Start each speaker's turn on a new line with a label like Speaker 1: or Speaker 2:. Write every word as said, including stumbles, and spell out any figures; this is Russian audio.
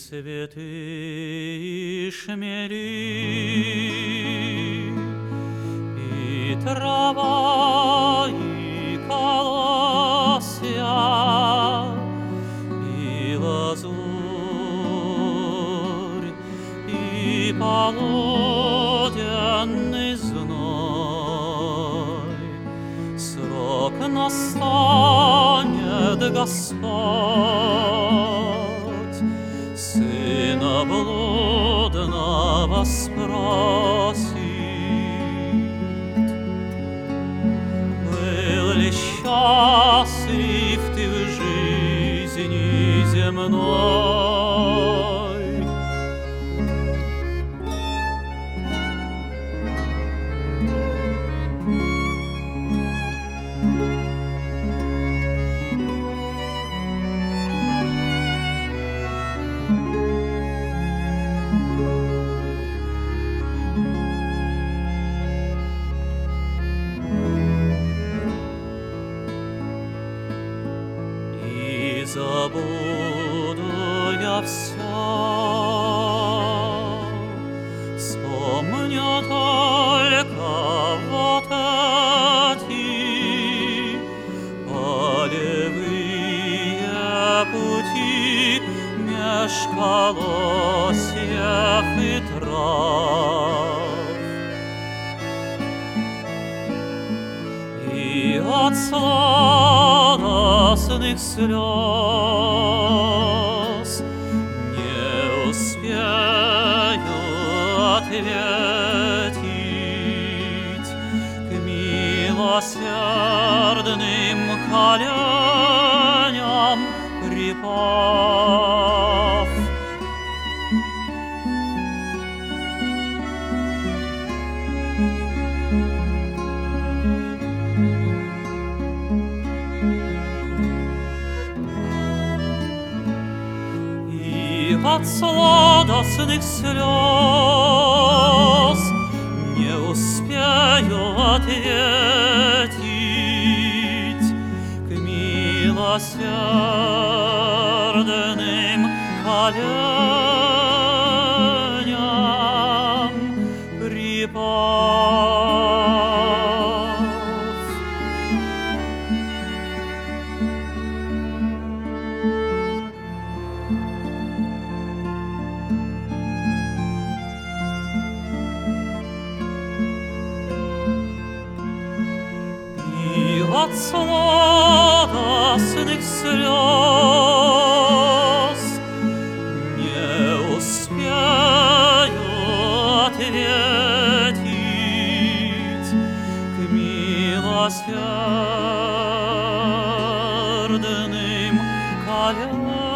Speaker 1: цветы, и шмели, и трава, и колосья, и лазурь, и полуденный зной. Срок настанет, Господь сына блудного спросит: был ли счастлив ты в жизни земной? Забуду я все, вспомню только вот эти полевые пути меж колосьев и трав. И от сладостных слез не успею ответить к милосердным коленям припав. От сладостных слез не успею ответить к милосердным коленям припав. От сладостных слез не успею ответить к милосердным коленям.